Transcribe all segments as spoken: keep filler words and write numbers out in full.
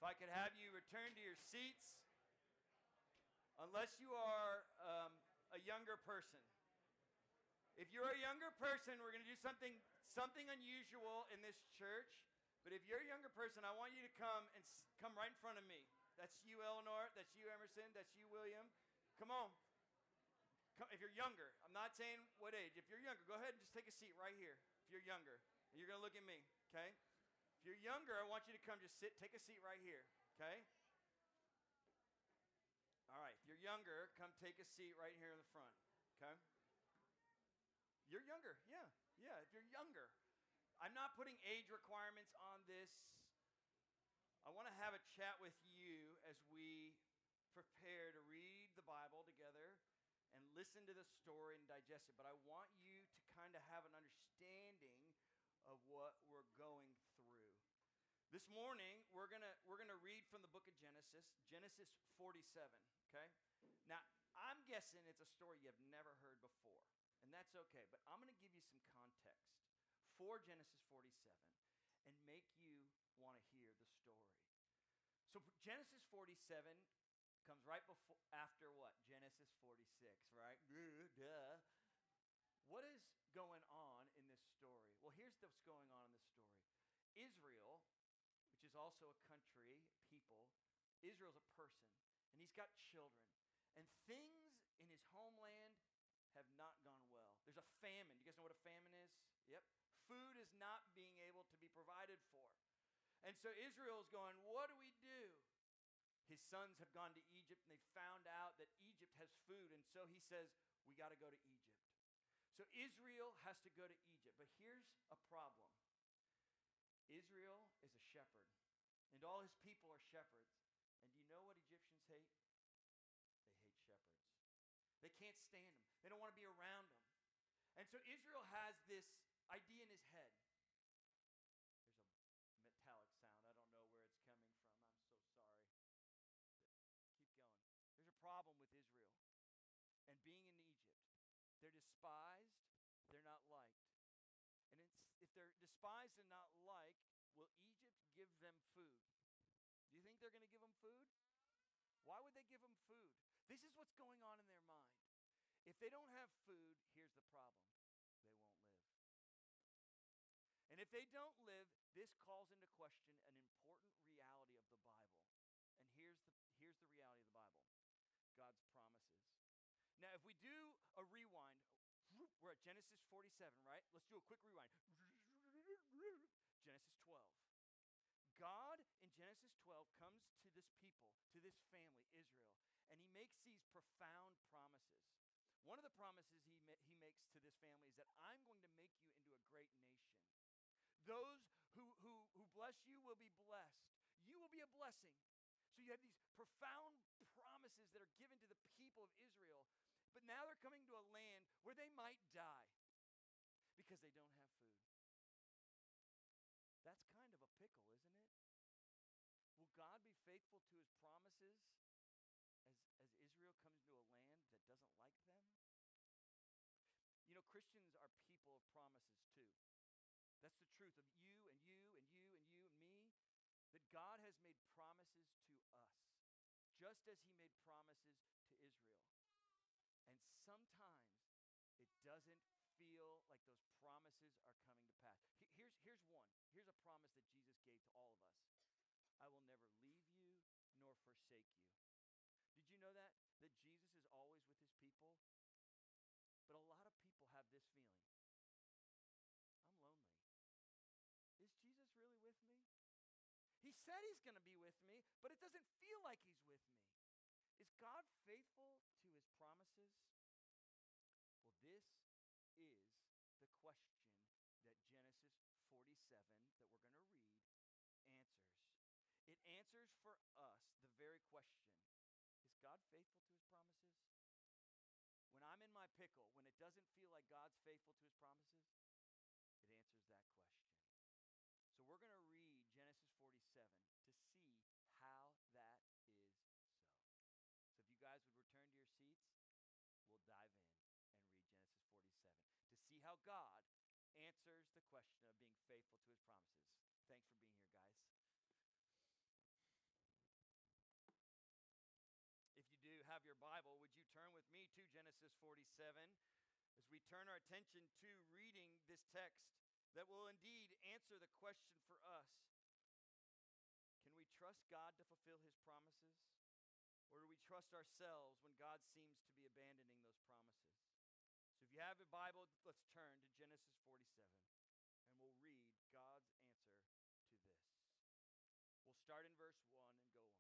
I could have you return to your seats, unless you are um, a younger person. If you're a younger person, we're going to do something something unusual in this church. But if you're a younger person, I want you to come and s- come right in front of me. That's you, Eleanor. That's you, Emerson. That's you, William. Come on. Come, if you're younger, I'm not saying what age. If you're younger, go ahead and just take a seat right here. If you're younger, and you're going to look at me, okay? If you're younger, I want you to come just sit, take a seat right here, okay? All right, if you're younger, come take a seat right here in the front, okay? You're younger, yeah, yeah, if you're younger. I'm not putting age requirements on this. I want to have a chat with you as we prepare to read the Bible together and listen to the story and digest it. But I want you to kind of have an understanding of what we're going through. This morning, we're gonna we're gonna read from the book of Genesis, Genesis forty-seven. Okay. Now, I'm guessing it's a story you've never heard before, and that's okay. But I'm gonna give you some context for Genesis forty-seven and make you want to hear the story. So Genesis forty-seven comes right before after what? Genesis forty-six, right? Duh. What is going on in this story? Well, here's what's going on in this story. Israel, which is also a country, people, Israel's a person, and he's got children. And things in his homeland have not gone well. There's a famine. You guys know what a famine is? Yep. Food is not being able to be provided for. And so Israel is going, what do we do? His sons have gone to Egypt, and they found out that Egypt has food. And so he says, we got to go to Egypt. So Israel has to go to Egypt. But here's a problem. Israel is a shepherd, and all his people are shepherds. And do you know what Egyptians hate? They hate shepherds. They can't stand them. They don't want to be around them. And so Israel has this idea in his head. There's a metallic sound. I don't know where it's coming from. I'm so sorry. Keep going. There's a problem with Israel and being in Egypt. They're despised. They're not liked. And it's, if they're despised and not liked, will Egypt give them food? Do you think they're going to give them food? Why would they give them food? This is what's going on in their mind. If they don't have food, here's the problem. They won't live. And if they don't live, this calls into question an important reality of the Bible. And here's the, here's the reality of the Bible. God's promises. Now, if we do a rewind, we're at Genesis forty-seven, right? Let's do a quick rewind. Genesis twelve. God in Genesis twelve comes to this people, to this family, Israel, and he makes these profound promises. One of the promises he, ma- he makes to this family is that I'm going to make you into a great nation. Those who, who, who bless you will be blessed. You will be a blessing. So you have these profound promises that are given to the people of Israel, but now they're coming to a land where they might die because they don't have food. That's kind of a pickle, isn't it? Will God be faithful to his promises as, as Israel comes into a land that doesn't like them? You know, Christians are people of promises too. That's the truth of you and you and you and you and me, that God has made promises to us, just as he made promises to Israel. And sometimes it doesn't feel like those promises are coming to pass. Here's, here's one. Here's a promise that Jesus gave to all of us. I will never leave you nor forsake you. Did you know that? That Jesus is always with his people? But a lot of people have this feeling. I'm lonely. Is Jesus really with me? He said he's going to be with me, but it doesn't feel like he's with me. Is God faithful to his promises? Well, this is the question that Genesis forty-seven, that we're going to read, answers. It answers for us the very question. Is God faithful to his promises? When I'm in my pickle, when it doesn't feel like God's faithful to his promises, it answers that question. So we're going to read Genesis forty-seven to see how that is so. So if you guys would return to your seats, we'll dive in and read Genesis forty-seven to see how God answers the question of being faithful to his promises. Thanks for being here, guys. have your Bible, would you turn with me to Genesis forty-seven as we turn our attention to reading this text that will indeed answer the question for us. Can we trust God to fulfill his promises? Or do we trust ourselves when God seems to be abandoning those promises? So if you have a Bible, let's turn to Genesis forty-seven, and we'll read God's answer to this. We'll start in verse one and go on.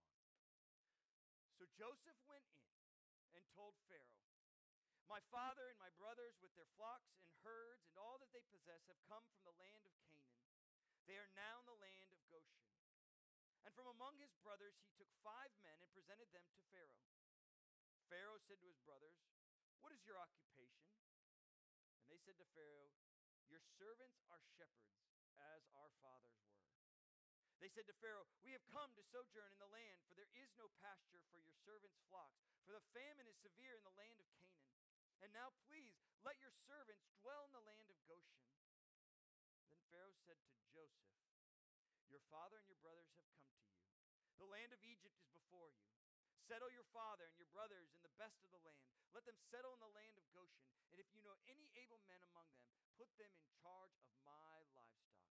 So Joseph went in and told Pharaoh, "My father and my brothers with their flocks and herds and all that they possess have come from the land of Canaan. They are now in the land of Goshen." And from among his brothers he took five men and presented them to Pharaoh. Pharaoh said to his brothers, "What is your occupation?" And they said to Pharaoh, "Your servants are shepherds, as our fathers were." They said to Pharaoh, "We have come to sojourn in the land, for there is no pasture for your servants' flocks, for the famine is severe in the land of Canaan. And now please let your servants dwell in the land of Goshen." Then Pharaoh said to Joseph, "Your father and your brothers have come to you. The land of Egypt is before you. Settle your father and your brothers in the best of the land. Let them settle in the land of Goshen. And if you know any able men among them, put them in charge of my livestock."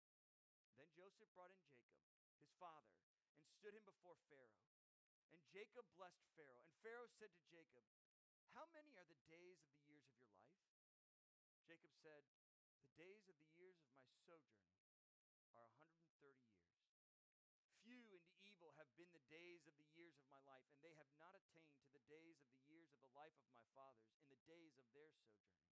Then Joseph brought in Jacob, his father, and stood him before Pharaoh. And Jacob blessed Pharaoh. And Pharaoh said to Jacob, "How many are the days of the years of your life?" Jacob said, "The days of the years of my sojourning are a hundred and thirty years. Few and evil have been the days of the years of my life, and they have not attained to the days of the years of the life of my fathers in the days of their sojourning."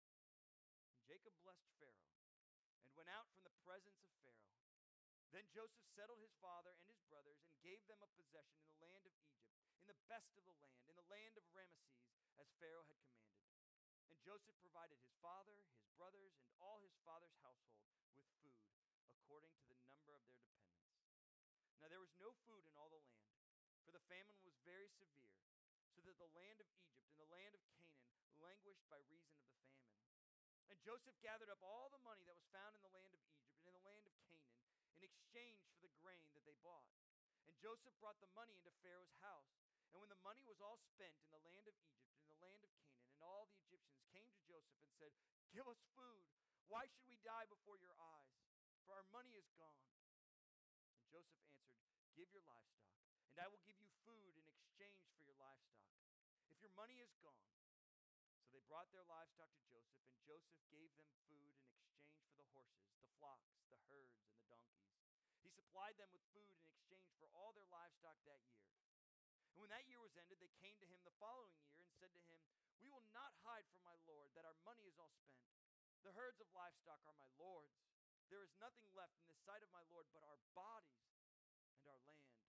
And Jacob blessed Pharaoh and went out from the presence of Pharaoh. Then Joseph settled his father and his brothers and gave them a possession in the land of Egypt, in the best of the land, in the land of Ramesses, as Pharaoh had commanded. And Joseph provided his father, his brothers, and all his father's household with food, according to the number of their dependents. Now there was no food in all the land, for the famine was very severe, so that the land of Egypt and the land of Canaan languished by reason of the famine. And Joseph gathered up all the money that was found in the land of Egypt and in the land of Canaan in exchange for the grain that they bought. And Joseph brought the money into Pharaoh's house. And when the money was all spent in the land of Egypt and in the land of Canaan, and all the Egyptians came to Joseph and said, "Give us food. Why should we die before your eyes? For our money is gone." And Joseph answered, "Give your livestock, and I will give you food in exchange for your livestock, if your money is gone." So they brought their livestock to Joseph, and Joseph gave them food in exchange for the horses, the flocks, the herds, and the donkeys. He supplied them with food in exchange for all their livestock that year. And when that year was ended, they came to him the following year and said to him, "We will not hide from my lord that our money is all spent. The herds of livestock are my lord's. There is nothing left in the sight of my lord but our bodies and our land.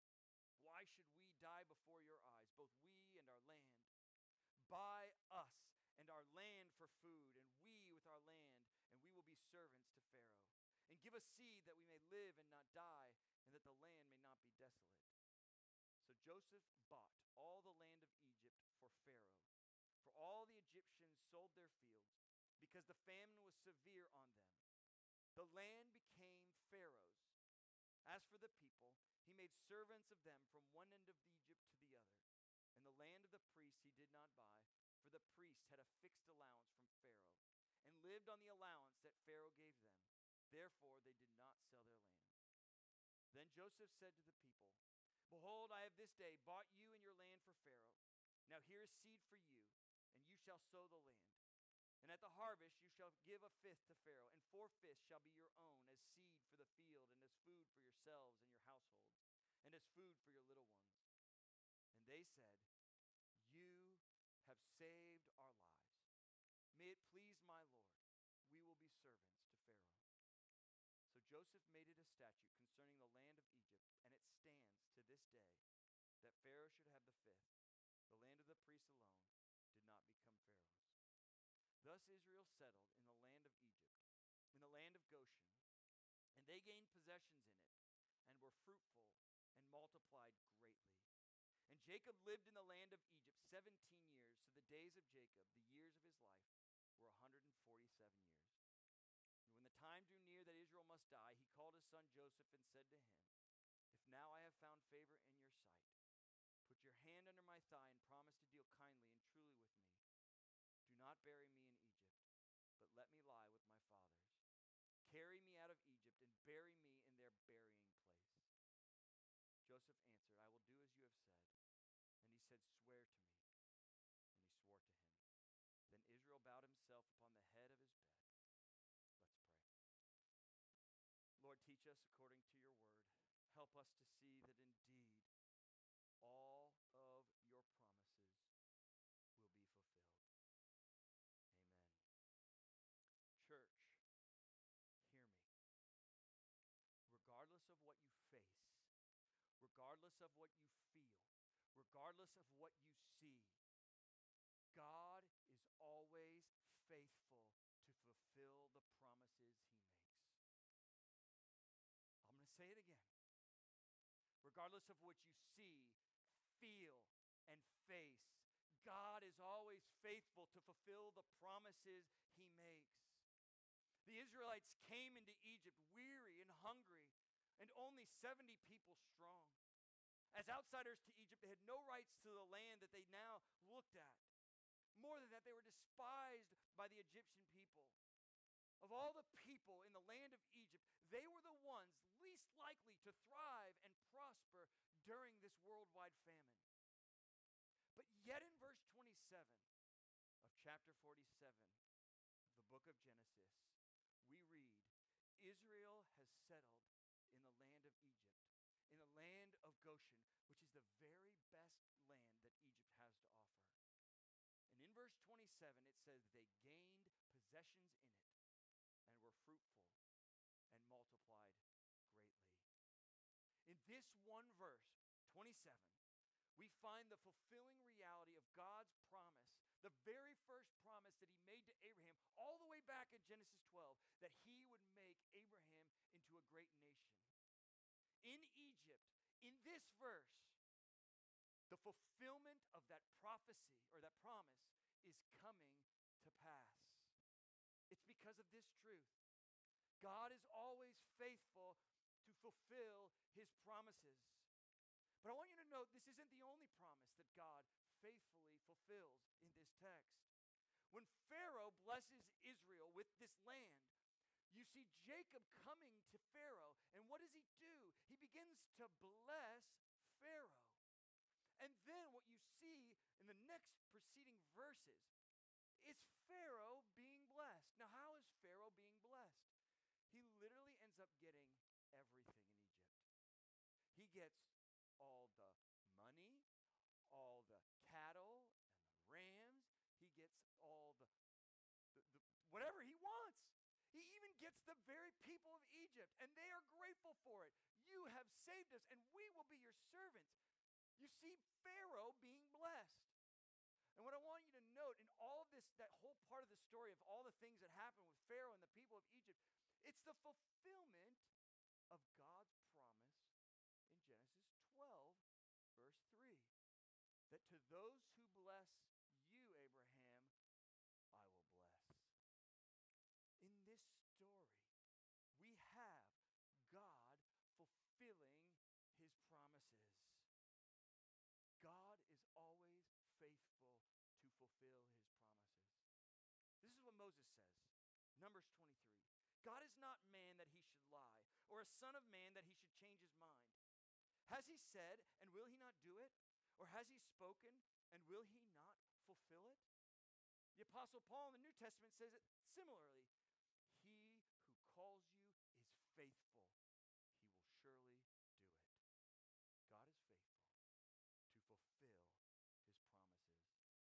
Why should we die before your eyes, both we and our land? Buy us and our land for food, and we with our land, and we will be servants to Pharaoh. And give us seed that we may live and not die, and that the land may not be desolate." So Joseph bought all the land of Egypt for Pharaoh, for all the Egyptians sold their fields, because the famine was severe on them. The land became Pharaoh's. As for the people, he made servants of them from one end of Egypt to the other. And the land of the priests he did not buy, for the priests had a fixed allowance from Pharaoh, and lived on the allowance that Pharaoh gave them. Therefore they did not sell their land. Then Joseph said to the people, "Behold, I have this day bought you and your land for Pharaoh. Now here is seed for you, and you shall sow the land. And at the harvest you shall give a fifth to Pharaoh, and four fifths shall be your own, as seed for the field, and as food for yourselves and your households, and as food for your little ones." And they said, "You have saved our lives. May it please my Lord, we will be servants to Pharaoh." So Joseph made it a statute concerning the land of Egypt, and it stands to this day, that Pharaoh should have the fifth. The land of the priests alone did not become Pharaoh's. Thus Israel settled in the land of Egypt, in the land of Goshen, and they gained possessions in it, and were fruitful and multiplied greatly. And Jacob lived in the land of Egypt seventeen years, so the days of Jacob, the years of his life, were one hundred forty-seven years. And when the time drew near that Israel must die, he called his son Joseph and said to him, "If now I have found favor in your sight, put your hand under my last die and promise to deal kindly and truly with me. Do not bury me in Egypt, but let me lie with my fathers. Carry me out of Egypt and bury me in their burying place." Joseph answered, "I will do as you have said." And he said, "Swear to me." And he swore to him. Then Israel bowed himself upon the head of his bed. Let's pray. Lord, teach us according to your word. Help us to see that indeed all of your promises will be fulfilled. Amen. Church, hear me. Regardless of what you face, regardless of what you feel, regardless of what you see, God is always faithful to fulfill the promises he makes. I'm going to say it again. Regardless of what you see, feel, and face, God is always faithful to fulfill the promises he makes. The Israelites came into Egypt weary and hungry and only seventy people strong. As outsiders to Egypt, they had no rights to the land that they now looked at. More than that, they were despised by the Egyptian people. Of all the people in the land of Egypt, they were the ones least likely to thrive and prosper during this worldwide famine. But yet in verse twenty-seven of chapter forty-seven of the book of Genesis, we read, Israel has settled in the land of Egypt, in the land of Goshen, which is the very best land that Egypt has to offer. And in verse twenty-seven, it says they gained possessions in it and were fruitful and multiplied greatly. In this one verse, twenty-seven, we find the fulfilling reality of God's promise, the very first promise that he made to Abraham, all the way back in Genesis twelve, that he would make Abraham into a great nation. In Egypt, in this verse, the fulfillment of that prophecy or that promise is coming to pass. It's because of this truth. God is always faithful to fulfill his promises. But I want you to note this isn't the only promise that God faithfully fulfills in this text. When Pharaoh blesses Israel with this land, you see Jacob coming to Pharaoh, and what does he do? He begins to bless Pharaoh. And then what you see in the next preceding verses is Pharaoh being blessed. Now, how is Pharaoh being blessed? He literally ends up getting everything in Egypt. He gets all the money, all the cattle and the rams. He gets all the, the, the whatever he wants. He even gets the very people of Egypt, and they are grateful for it. You have saved us, and we will be your servants. You see Pharaoh being blessed. And what I want you to note in all of this, that whole part of the story of all the things that happened with Pharaoh and the people of Egypt, it's the fulfillment of God's promise in Genesis twelve, verse three, that to those who bless you, Abraham, I will bless. In this story, we have God fulfilling his promises. God is always faithful to fulfill his promises. This is what Moses says, Numbers twenty-three. God is not man that he should lie, or a son of man that he should change his mind. Has he said, and will he not do it? Or has he spoken, and will he not fulfill it? The Apostle Paul in the New Testament says it similarly. He who calls you is faithful. He will surely do it. God is faithful to fulfill his promises.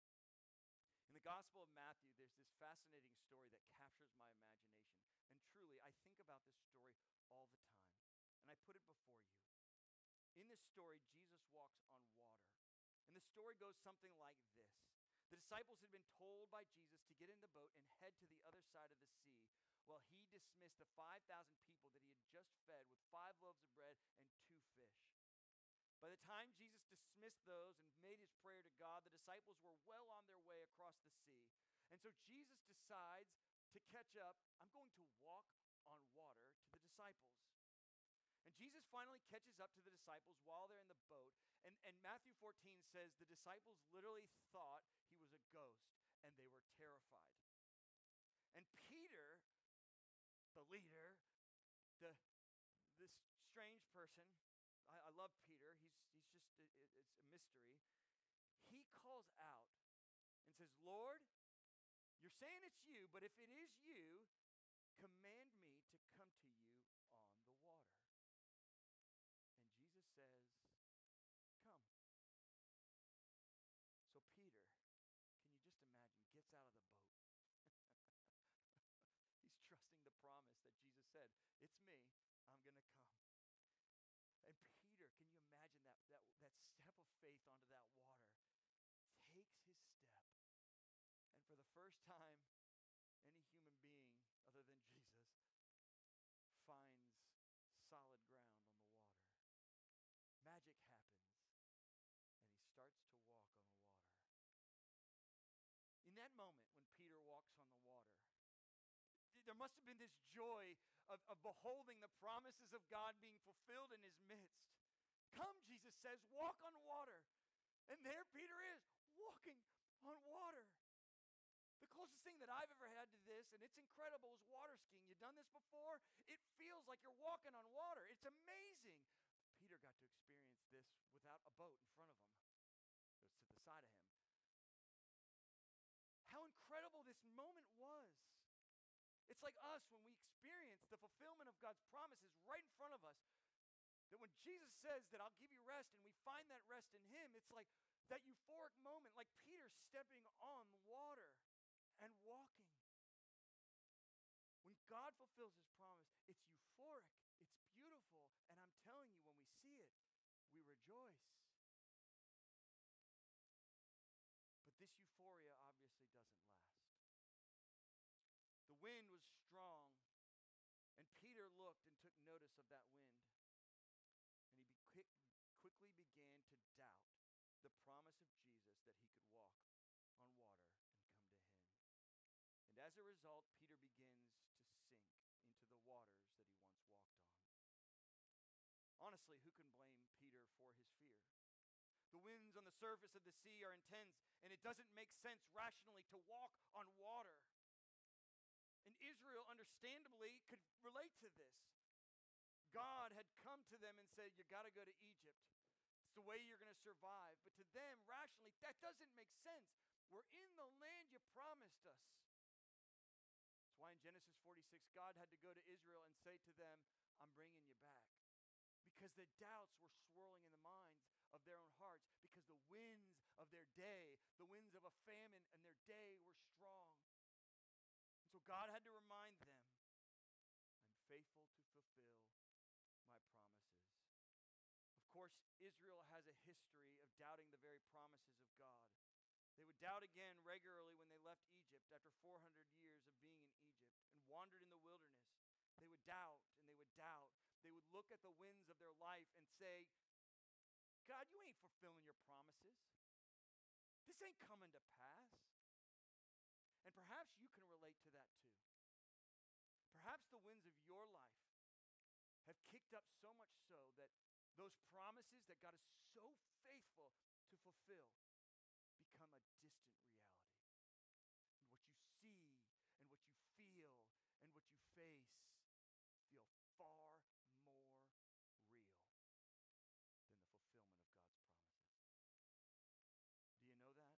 In the Gospel of Matthew, there's this fascinating story that captures my imagination. And truly, I think about this story all the time. And I put it before you. In this story, Jesus walks on water. And the story goes something like this. The disciples had been told by Jesus to get in the boat and head to the other side of the sea while he dismissed the five thousand people that he had just fed with five loaves of bread and two fish. By the time Jesus dismissed those and made his prayer to God, the disciples were well on their way across the sea. And so Jesus decides to catch up. I'm going to walk on water to the disciples. And Jesus finally catches up to the disciples while they're in the boat. And, and Matthew fourteen says the disciples literally thought he was a ghost, and they were terrified. And Peter, the leader, the this strange person, I, I love Peter. He's, he's just, it, it's a mystery. He calls out and says, Lord, you're saying it's you, but if it is you, command me to come to you on the water. And Jesus says, come. So Peter, can you just imagine, gets out of the boat. He's trusting the promise that Jesus said, it's me, I'm going to come. And Peter, can you imagine that, that, that step of faith onto that water? Takes his step. And for the first time, any human being other than Jesus finds solid ground on the water. Magic happens, and he starts to walk on the water. In that moment, when Peter walks on the water, there must have been this joy of, of beholding the promises of God being fulfilled in his midst. Come, Jesus says, walk on water. And there Peter is, walking on water. The closest thing that I've ever had to this, and it's incredible, is water skiing. You've done this before? It feels like you're walking on water. It's amazing. Peter got to experience this without a boat in front of him. It was to the side of him. How incredible this moment was. It's like us when we experience the fulfillment of God's promises right in front of us. That when Jesus says that I'll give you rest and we find that rest in him, it's like that euphoric moment, like Peter stepping on the water and walking. When God fulfills his promise, it's euphoric, it's beautiful, and I'm telling you, when we see it, we rejoice. But this euphoria obviously doesn't last. The wind was strong, and Peter looked and took notice of that wind. And he be quick, quickly began to doubt the promise of Jesus that he could walk on water and come to him. And as a result, Peter begins to sink into the waters that he once walked on. Honestly, who can blame Peter for his fear? The winds on the surface of the sea are intense, and it doesn't make sense rationally to walk on water. And Israel, understandably, could relate to this. God had come to them and said, you got to go to Egypt. It's the way you're going to survive. But to them, rationally, that doesn't make sense. We're in the land you promised us. That's why in Genesis forty-six, God had to go to Israel and say to them, I'm bringing you back. Because the doubts were swirling in the minds of their own hearts. Because the winds of their day, the winds of a famine in their day were strong. And so God had to remind them, I'm faithful to fulfill my promises. Of course, Israel has a history of doubting the very promises of God. They would doubt again regularly when they left Egypt after four hundred years of being in Egypt and wandered in the wilderness. They would doubt and they would doubt. They would look at the winds of their life and say, God, you ain't fulfilling your promises. This ain't coming to pass. And perhaps you can relate to that too. Perhaps the winds of your life have kicked up so much so that those promises that God is so faithful to fulfill become a distant reality. And what you see and what you feel and what you face feel far more real than the fulfillment of God's promises. Do you know that?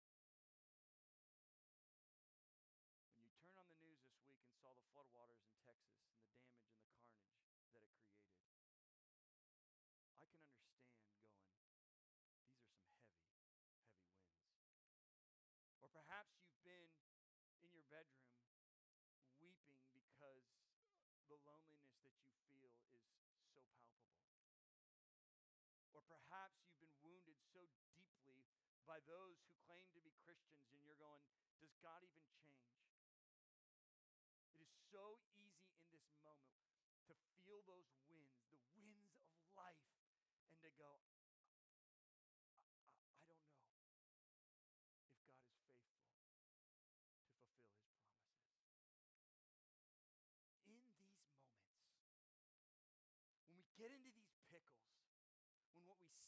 When you turn on the news this week and saw the floodwaters in Texas and the damage and the carnage that it created, I can understand going, these are some heavy, heavy winds. Or perhaps you've been in your bedroom weeping because the loneliness that you feel is so palpable. Or perhaps you've been wounded so deeply by those who claim to be Christians and you're going, does God even change? It is so easy in this moment to feel those winds, the winds of life, and to go, I, I, I don't know if God is faithful to fulfill his promises. In these moments, when we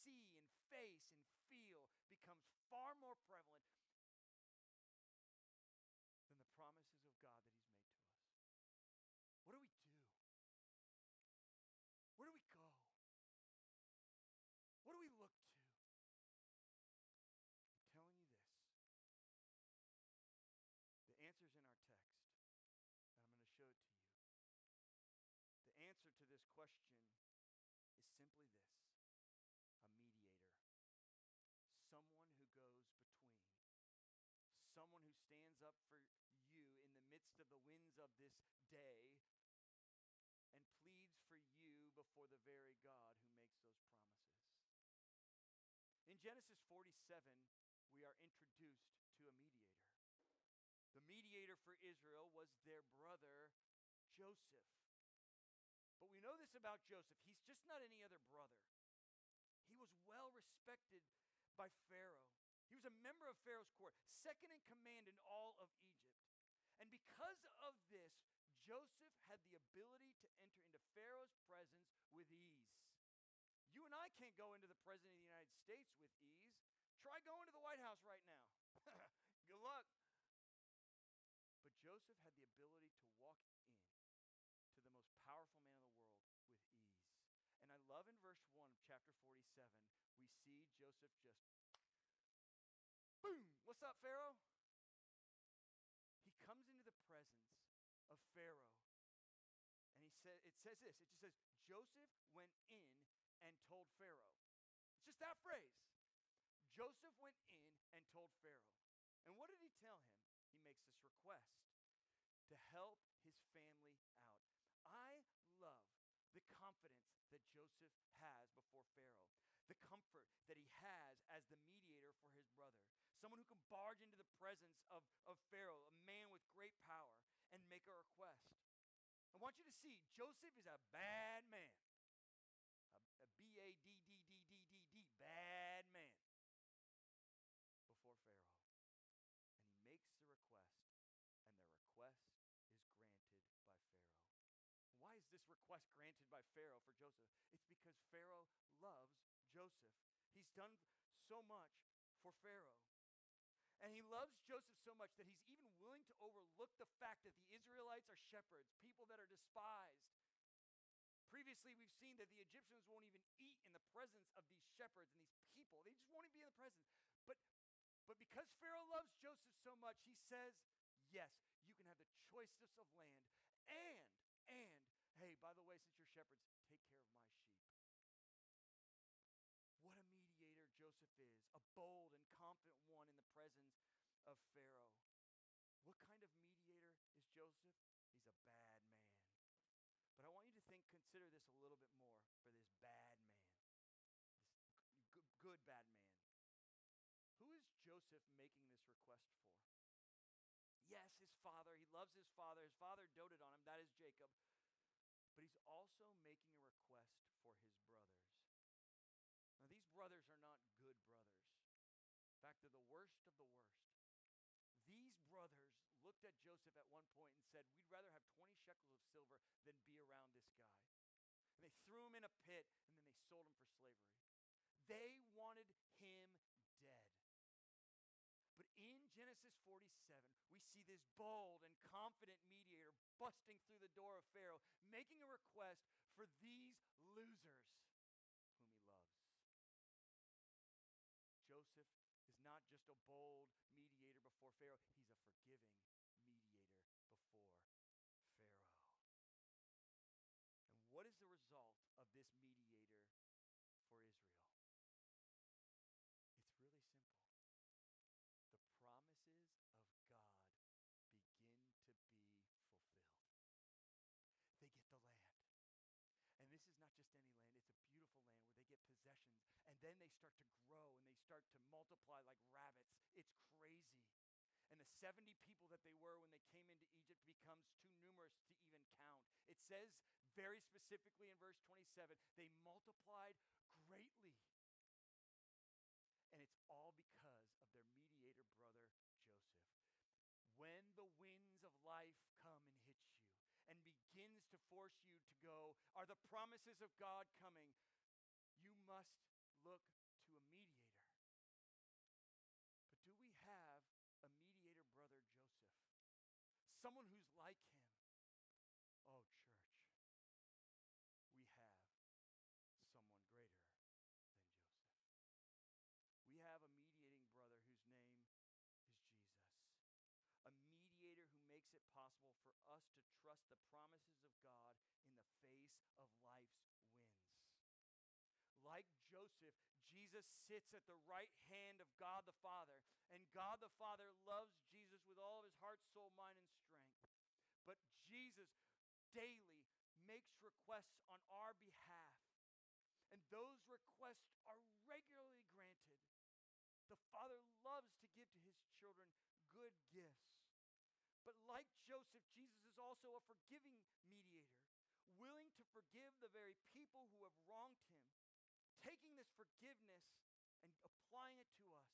see and face and feel becomes far more prevalent than the promises of God that he's made to us. What do we do? Where do we go? What do we look to? I'm telling you this. The answer's in our text, and I'm going to show it to you. The answer to this question is simply this: a mediator. Someone who goes between. Someone who stands up for you in the midst of the winds of this day and pleads for you before the very God who makes those promises. In Genesis forty-seven, we are introduced to a mediator. The mediator for Israel was their brother, Joseph. But we know this about Joseph. He's just not any other brother. He was well respected by Pharaoh. He was a member of Pharaoh's court, second in command in all of Egypt. And because of this, Joseph had the ability to enter into Pharaoh's presence with ease. You and I can't go into the President of the United States with ease. Try going to the White House right now. Good luck. But Joseph had the ability to walk in to the most powerful man in the world with ease. And I love in verse one of chapter forty-seven, we see Joseph just, boom, what's up, Pharaoh? He comes into the presence of Pharaoh, and he said, it says this, it just says, Joseph went in and told Pharaoh. It's just that phrase. Joseph went in and told Pharaoh. And what did he tell him? He makes this request to help his family out. I love the confidence that Joseph has before Pharaoh, the comfort that he has as the mediator for his brother, someone who can barge into the presence of, of Pharaoh, a man with great power, and make a request. I want you to see, Joseph is a bad man, a, a B A D D D D D D, bad man before Pharaoh. And he makes the request, and the request is granted by Pharaoh. Why is this request granted by Pharaoh for Joseph? It's because Pharaoh loves Joseph. He's done so much for Pharaoh. And he loves Joseph so much that he's even willing to overlook the fact that the Israelites are shepherds, people that are despised. Previously, we've seen that the Egyptians won't even eat in the presence of these shepherds and these people. They just won't even be in the presence. But But because Pharaoh loves Joseph so much, he says, yes, you can have the choicest of land. And, and, hey, by the way, since you're shepherds, take care of my sheep. What a mediator Joseph is, a bold and confident one in the presence of Pharaoh. What kind of mediator is Joseph? He's a bad man. But I want you to think, consider this a little bit more for this bad man, this good, good bad man. Who is Joseph making this request for? Yes, his father. He loves his father. His father doted on him. That is Jacob. But he's also making a request for his brothers. Now, these brothers are not good brothers. In fact, they're the worst of the worst. These brothers looked at Joseph at one point and said, we'd rather have twenty shekels of silver than be around this guy. And they threw him in a pit, and then they sold him for slavery. They wanted him dead. But in Genesis forty-seven, we see this bold and confident mediator busting through the door of Pharaoh, making a request for these losers whom he loves. Joseph is not just a bold mediator before Pharaoh, he's a forgiving mediator before Pharaoh. And what is the result of this mediator for Israel? It's really simple. The promises of God begin to be fulfilled. They get the land. And this is not just any land, it's a beautiful land where they get possessions. And then they start to grow and they start to multiply like rabbits. It's crazy. And the seventy people that they were when they came into Egypt becomes too numerous to even count. It says very specifically in verse twenty-seven, they multiplied greatly. And it's all because of their mediator brother, Joseph. When the winds of life come and hit you and begins to force you to go, are the promises of God coming? You must look someone who's like him. Oh, church, we have someone greater than Joseph. We have a mediating brother whose name is Jesus. A mediator who makes it possible for us to trust the promises of God in the face of life's winds. Like Joseph, Jesus sits at the right hand of God the Father, and God the Father loves Jesus with all of his heart, soul, mind, and strength. But Jesus daily makes requests on our behalf, and those requests are regularly granted. The Father loves to give to his children good gifts. But like Joseph, Jesus is also a forgiving mediator, willing to forgive the very people who have wronged him, taking this forgiveness and applying it to us.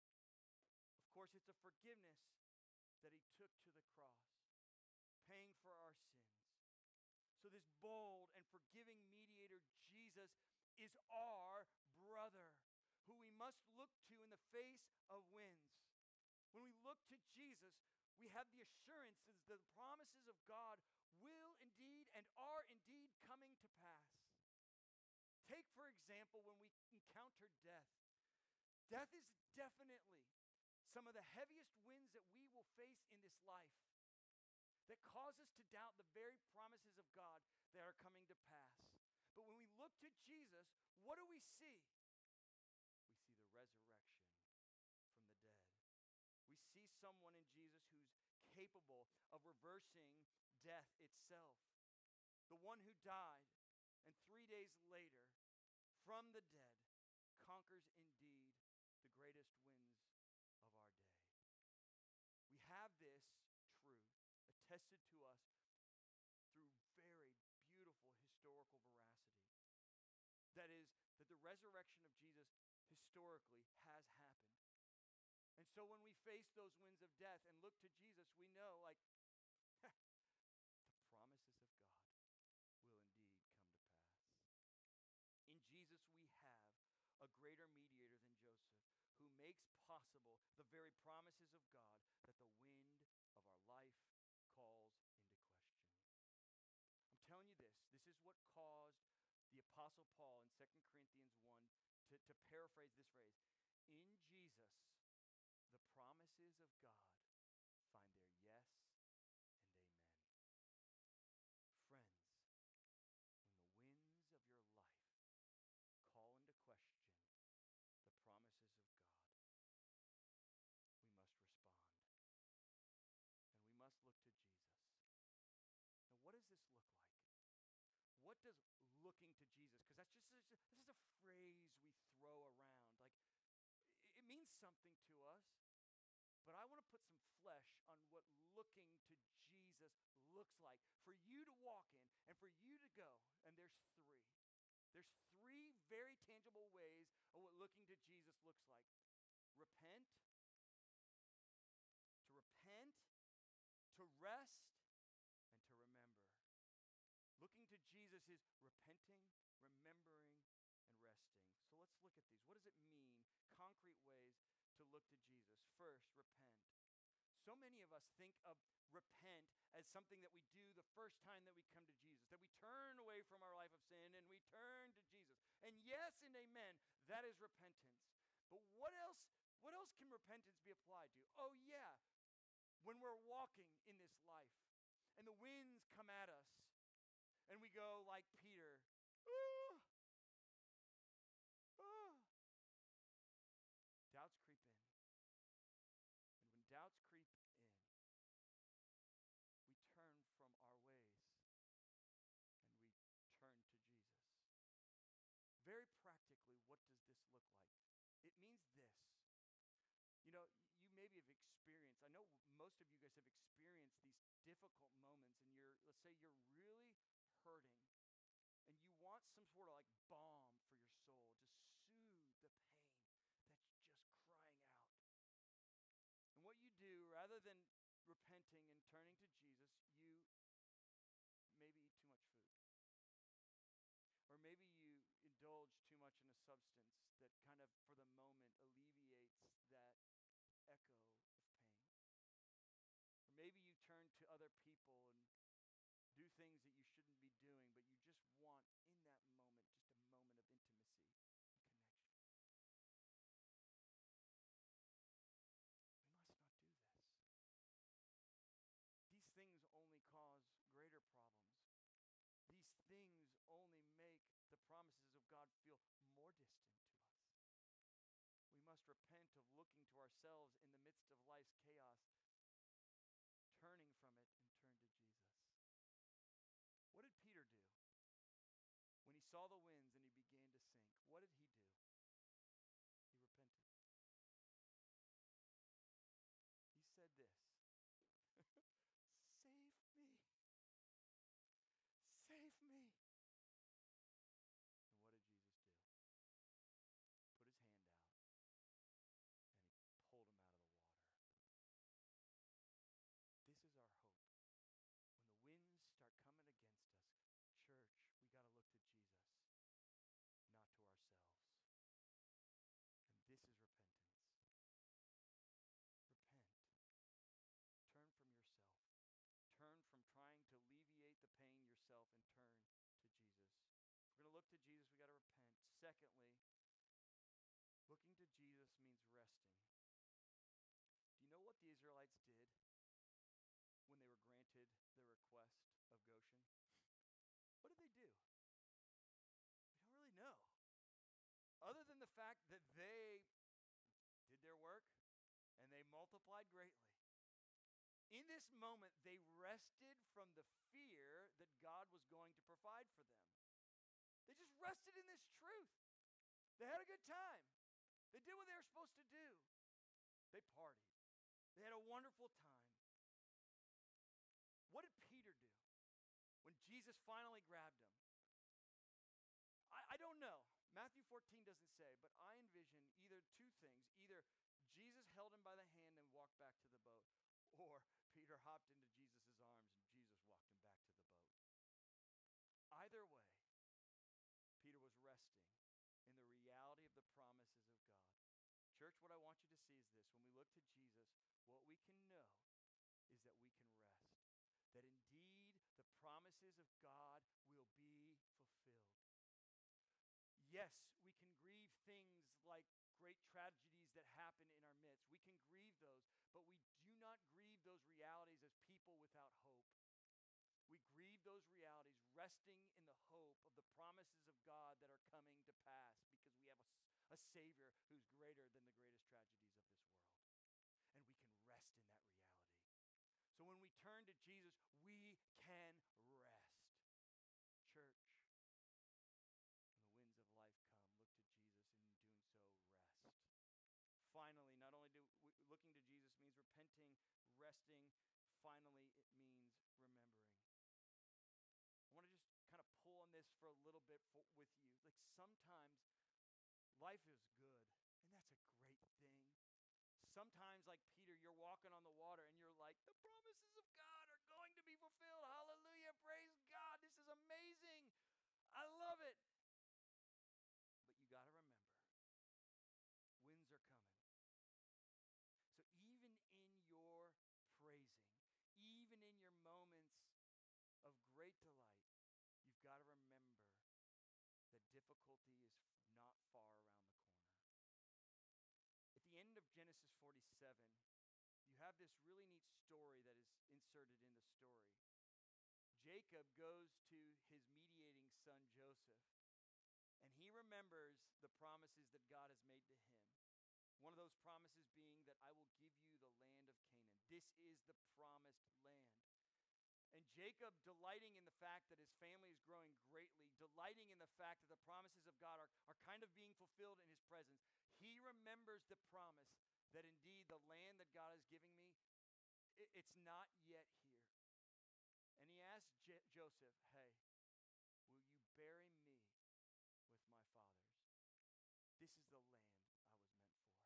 Of course, it's a forgiveness that he took to the cross, paying for our sins. So this bold and forgiving mediator, Jesus, is our brother, who we must look to in the face of winds. When we look to Jesus, we have the assurances that the promises of God will indeed and are indeed coming to pass. Take, for example, when we encounter death. Death is definitely some of the heaviest winds that we will face in this life, that cause us to doubt the very promises of God that are coming to pass. But when we look to Jesus, what do we see? We see the resurrection from the dead. We see someone in Jesus who's capable of reversing death itself. The one who died and three days later, from the dead, conquers indeed the greatest winds of our day. We have this truth attested to us through very beautiful historical veracity. That is, that the resurrection of Jesus historically has happened. And so when we face those winds of death and look to Jesus, we know, like, the promises of God will indeed come to pass. In Jesus, we have a greater mediator than Joseph, who makes possible the very promises of God that the wind of our life calls into question. I'm telling you this, this is what caused the Apostle Paul in Second Corinthians one to, to paraphrase this phrase. In Jesus, the promises of God find their yes and amen. Friends, when the winds of your life call into question the promises of God, we must respond. And we must look to Jesus. Now, what does this look like? What does looking to Jesus, because that's just, this is a phrase we throw around. Like, it means something to us, but I want to put some flesh on what looking to Jesus looks like for you to walk in and for you to go. And there's three. There's three very tangible ways of what looking to Jesus looks like. Repent, to repent, to rest, and to remember. Looking to Jesus is repenting, remembering, and resting. So let's look at these. What does it mean? Concrete ways to look to Jesus. First, repent. So many of us think of repent as something that we do the first time that we come to Jesus, that we turn away from our life of sin and we turn to Jesus. And yes and amen, that is repentance. But what else, what else can repentance be applied to? Oh yeah, when we're walking in this life and the winds come at us and we go like Peter, ah, ah. Doubts creep in. And when doubts creep in, we turn from our ways and we turn to Jesus. Very practically, what does this look like? It means this. You know, you maybe have experienced, I know most of you guys have experienced these difficult moments, and you're, let's say you're really hurting, and you want some sort of like balm for your soul to soothe the pain that's just crying out. And what you do, rather than repenting and turning to Jesus, you maybe eat too much food. Or maybe you indulge too much in a substance that kind of, for the moment, alleviates that echo of pain. Or maybe you turn to other things that you shouldn't be doing, but you just want in that moment just a moment of intimacy and connection. We must not do this. These things only cause greater problems. These things only make the promises of God feel more distant to us. We must repent of looking to ourselves in the midst of life's chaos, turning from it and turn to Jesus. What did Peter do when he saw the winds and he began to sink? What did he do? He repented. He said this, "Save me. Save me." And what did Jesus do? Put his hand out and he pulled him out of the water. This is our hope. When the winds start coming against us, church, we got to look to Jesus, not to ourselves. And this is repentance. Repent. Turn from yourself. Turn from trying to alleviate the pain yourself and turn to Jesus. If we're going to look to Jesus, we got to repent. Secondly, looking to Jesus means resting. Do you know what the Israelites did when they were granted the request of Goshen? What did they do? We don't really know. Other than the fact that they did their work and they multiplied greatly. In this moment, they rested from the fear that God was going to provide for them. They just rested in this truth. They had a good time. They did what they were supposed to do. They partied. They had a wonderful time. What did Peter do when Jesus finally grabbed him? I, I don't know. Matthew fourteen doesn't say, but I envision either two things. Either Jesus held him by the hand and walked back to the boat, or Peter hopped into Jesus' arms and Jesus walked him back to the boat. Either way, Peter was resting in the reality of the promises of God. Church, what I want you to see is this. When we look to Jesus, what we can know is that we can rest. That indeed the promises of God will be fulfilled. Yes, we can grieve things like great tragedies that happen in our midst. We can grieve those, but we do not grieve those realities as people without hope. We grieve those realities resting in the hope of the promises of God that are coming to pass because we have a, a Savior who's greater than the greatest tragedies of this world. And we can rest in that reality. So when we turn to Jesus, we can rest. Church, when the winds of life come, look to Jesus, and in doing so, rest. Finally, not only do we, looking to Jesus means repenting, resting. Finally, it means remembering. I want to just kind of pull on this for a little bit for, with you. Like sometimes life is good, and that's a great thing. Sometimes, like Peter, you're walking on the water and you're like, the promises of God are going to be fulfilled. Hallelujah. Praise God. This is amazing. I love it. But you got to remember, winds are coming. So even in your praising, even in your moments of great delight, you've got to remember that difficulty is not far around the corner. At the end of Genesis forty-seven, you have this really neat story that is inserted in the story. Jacob goes to his mediating son Joseph, and he remembers the promises that God has made to him. One of those promises being that I will give you the land of Canaan. This is the promised land. And Jacob, delighting in the fact that his family is growing greatly, delighting in the fact that the promises of God are, are kind of being fulfilled in his presence, he remembers the promise that indeed the land that God is giving me, it, it's not yet here. And he asked J- Joseph, hey, will you bury me with my fathers? This is the land I was meant for.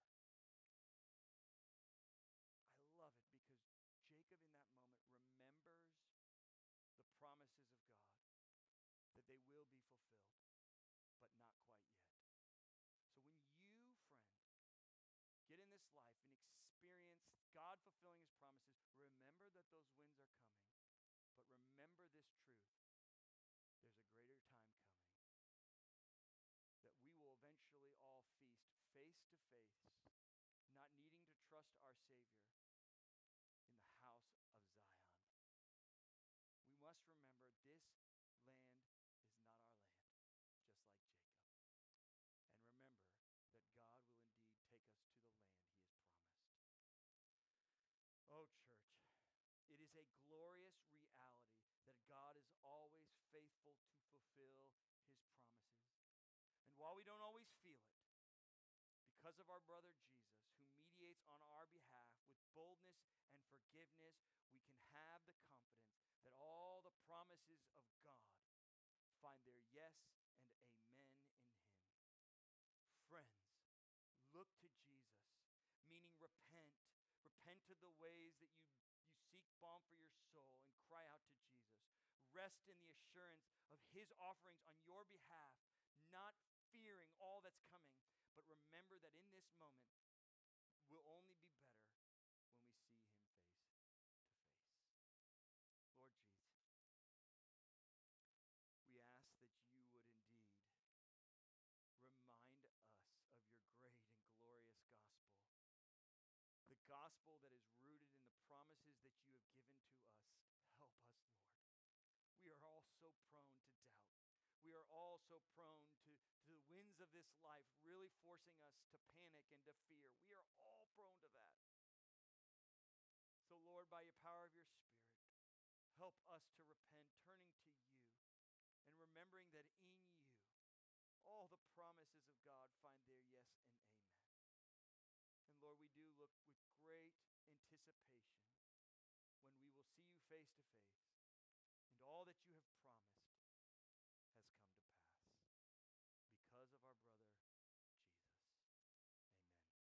I love it because Jacob in that moment remembers the promises of God, that they will be fulfilled, but not quite yet. So when you, friend, get in this life and experience God fulfilling his promises, remember that those winds are coming, but remember this truth, there's a greater time coming that we will eventually all feast face to face, not needing to trust our Savior in the house of Zion. We must remember this land is not our land, just like Jacob. And remember that God will indeed take us to the land he has promised. Oh, church, it is a glorious reality that God is always faithful to fulfill his promises. And while we don't always feel it, because of our brother Jesus, who mediates on our behalf with boldness and forgiveness, we can have the confidence that all the promises of God find their yes and amen in him. Friends, look to Jesus, meaning repent. Repent of the ways that you, you seek balm for your soul and cry out to Jesus. Rest in the assurance of his offerings on your behalf, not fearing all that's coming, but remember that in this moment will only be better when we see him face to face. Lord Jesus, we ask that you would indeed remind us of your great and glorious gospel, the gospel that is rooted in the promises that you have given to us. Help us, Lord. We are all so prone to doubt. We are all so prone to, to the winds of this life really forcing us to panic and to fear. We are all prone to that. So, Lord, by your power of your Spirit, help us to repent, turning to you, and remembering that in you, all the promises of God find their yes and amen. And Lord, we do look with great anticipation when we will see you face to face.